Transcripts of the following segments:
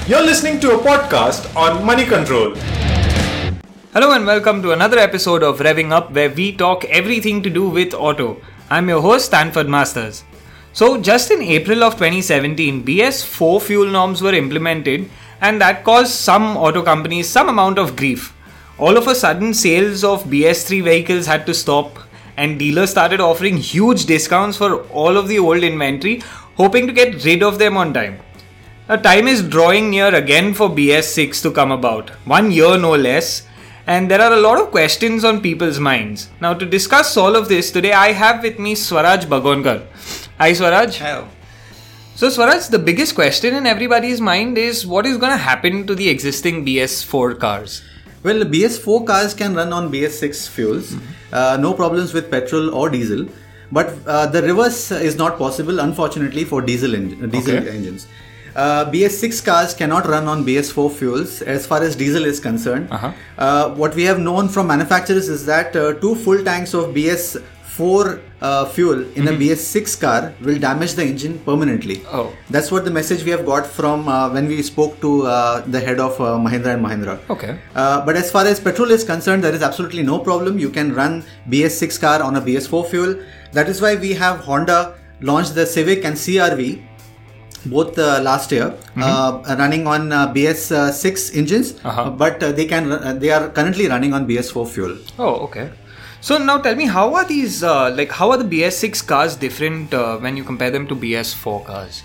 You're listening to a podcast on money control. Hello and welcome to another episode of Revving Up, where we talk everything to do with auto. I'm your host Stanford Masters. So just in April of 2017, BS4 fuel norms were implemented and that caused some auto companies some amount of grief. All of a sudden, sales of BS3 vehicles had to stop and dealers started offering huge discounts for all of the old inventory, hoping to get rid of them on time. Now, time is drawing near again for BS6 to come about, 1 year no less, and there are a lot of questions on people's minds. Now, to discuss all of this, today I have with me Swaraj Bagonkar. Hi Swaraj. Hello. So Swaraj, the biggest question in everybody's mind is what is going to happen to the existing BS4 cars? Well, BS4 cars can run on BS6 fuels. No problems with petrol or diesel. But the reverse is not possible, unfortunately, for diesel engines. BS6 cars cannot run on BS4 fuels as far as diesel is concerned. What we have known from manufacturers is that 2 full tanks of BS4 fuel in a BS6 car will damage the engine permanently. Oh. That's what the message we have got from when we spoke to the head of Mahindra & Mahindra. Okay. But as far as petrol is concerned, there is absolutely no problem. You can run BS6 car on a BS4 fuel. That is why we have Honda launched the Civic and CR-V both last year, running on BS6 engines, but they are currently running on BS4 fuel. Oh, okay. So now tell me, how are these, how are the BS6 cars different when you compare them to BS4 cars?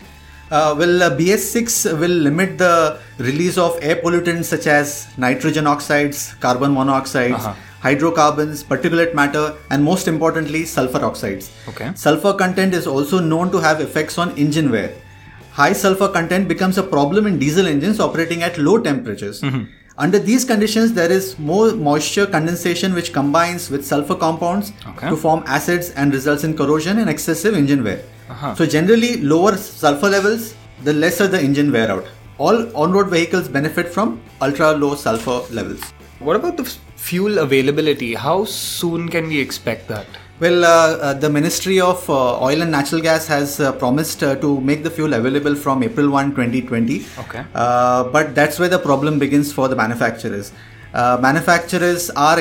BS6 will limit the release of air pollutants such as nitrogen oxides, carbon monoxides, hydrocarbons, particulate matter, and most importantly, sulfur oxides. Okay. Sulfur content is also known to have effects on engine wear. High sulfur content becomes a problem in diesel engines operating at low temperatures. Under these conditions, there is more moisture condensation which combines with sulfur compounds to form acids and results in corrosion and excessive engine wear. So generally, lower sulfur levels, the lesser the engine wear out. All on-road vehicles benefit from ultra-low sulfur levels. What about the fuel availability? How soon can we expect that? Well, the Ministry of Oil and Natural Gas has promised to make the fuel available from April 1, 2020. Okay. But that's where the problem begins for the manufacturers. Manufacturers are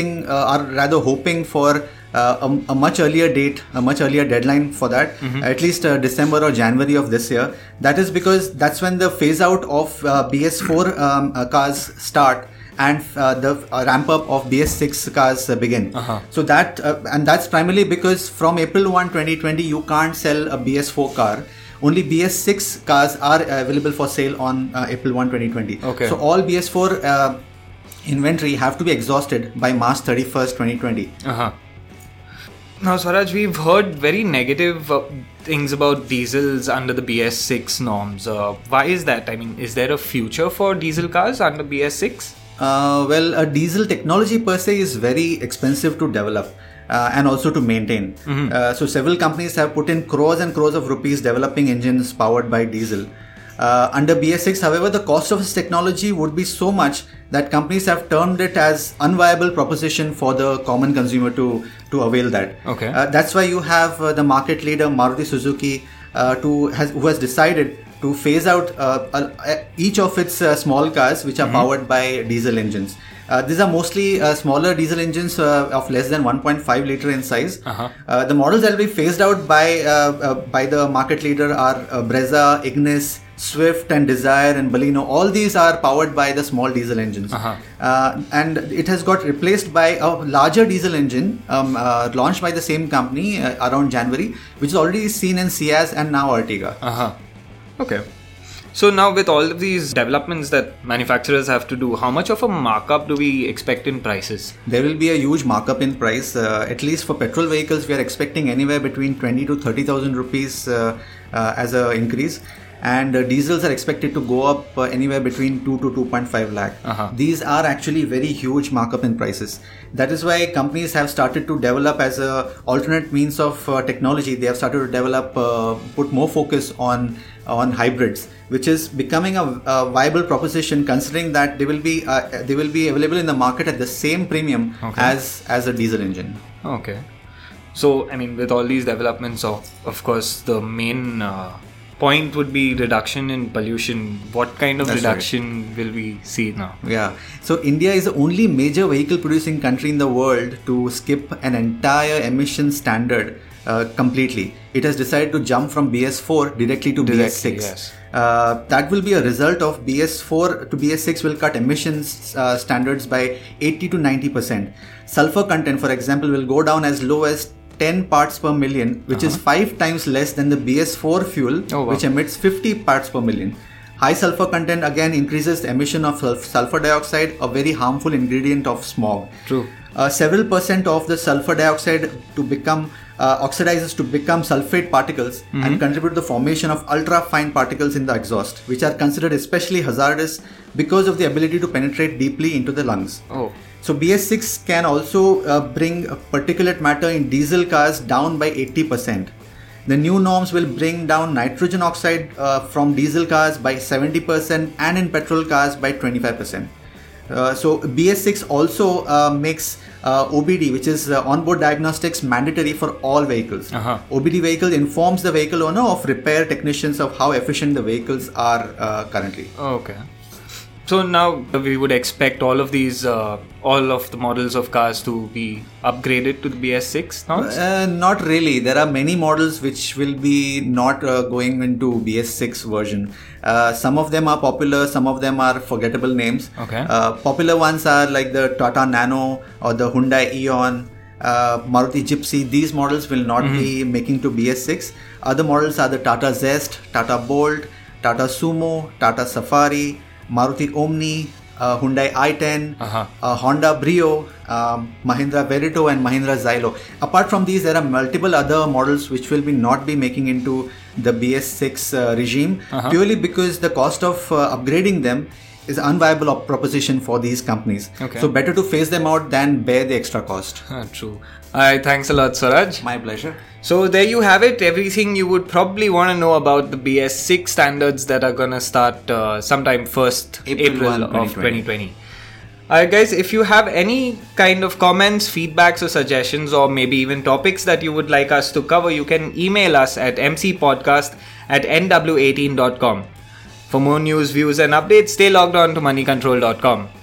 hoping for a much earlier date, a much earlier deadline for that, at least December or January of this year. That is because that's when the phase out of BS4 cars start and the ramp up of BS6 cars begin. So that's primarily because from April 1, 2020, you can't sell a BS4 car. Only BS6 cars are available for sale on April 1, 2020. Okay. So all BS4 inventory have to be exhausted by March 31st, 2020. Now, Swaraj, we've heard very negative things about diesels under the BS6 norms. Why is that? I mean, is there a future for diesel cars under BS6? A diesel technology per se is very expensive to develop and also to maintain. So several companies have put in crores and crores of rupees developing engines powered by diesel. Under BS6, however, the cost of this technology would be so much that companies have termed it as unviable proposition for the common consumer to avail that. Okay. That's why you have the market leader Maruti Suzuki who has decided to phase out each of its small cars which are powered by diesel engines. These are mostly smaller diesel engines of less than 1.5 liter in size. The models that will be phased out by the market leader are Brezza, Ignis, Swift and Desire and Baleno. All these are powered by the small diesel engines. And it has got replaced by a larger diesel engine launched by the same company around January, which is already seen in Ciaz and now Ertiga. Okay. So now with all of these developments that manufacturers have to do, how much of a markup do we expect in prices? There will be a huge markup in price. At least for petrol vehicles, we are expecting anywhere between 20 to 30,000 rupees as an increase. And diesels are expected to go up anywhere between 2 to 2.5 lakh. These are actually very huge markup in prices. That is why companies have started to develop as a alternate means of technology. They have started to develop, put more focus on hybrids, which is becoming a viable proposition, considering that they will be available in the market at the same premium as a diesel engine. Okay. So, I mean, with all these developments, of course, the main point would be reduction in pollution. What kind of That's reduction will we see now? Yeah. So India is the only major vehicle producing country in the world to skip an entire emission standard completely. It has decided to jump from BS4 directly to BS6. Yes. That will be a result of BS4 to BS6 will cut emissions standards by 80 to 90%. Sulfur content, for example, will go down as low as 10 parts per million, which is 5 times less than the BS4 fuel, which emits 50 parts per million. High sulfur content again increases the emission of sulfur dioxide, a very harmful ingredient of smog. True. Several percent of the sulfur dioxide to become oxidizes to become sulfate particles and contribute to the formation of ultra fine particles in the exhaust, which are considered especially hazardous because of the ability to penetrate deeply into the lungs. Oh. So BS6 can also bring particulate matter in diesel cars down by 80%. The new norms will bring down nitrogen oxide from diesel cars by 70% and in petrol cars by 25%. So BS6 also makes OBD, which is onboard diagnostics, mandatory for all vehicles. OBD vehicle informs the vehicle owner of repair technicians of how efficient the vehicles are currently. Okay. So now we would expect all of these, all of the models of cars to be upgraded to the BS6 norms? Not really. There are many models which will be not going into BS6 version. Some of them are popular, some of them are forgettable names. Okay. Popular ones are like the Tata Nano or the Hyundai Eon, Maruti Gypsy. These models will not be making to BS6. Other models are the Tata Zest, Tata Bolt, Tata Sumo, Tata Safari, Maruti Omni, Hyundai i10, Honda Brio, Mahindra Verito and Mahindra Xylo. Apart from these, there are multiple other models which will not be making into the BS6 regime purely because the cost of upgrading them is an unviable proposition for these companies. Okay. So better to phase them out than bear the extra cost. True. Alright, thanks a lot, Swaraj. My pleasure. So there you have it, everything you would probably want to know about the BS6 standards that are going to start sometime 1st April of 2020. Alright guys, if you have any kind of comments, feedbacks or suggestions or maybe even topics that you would like us to cover, you can email us at mcpodcast@nw18.com. For more news, views and updates, stay logged on to moneycontrol.com.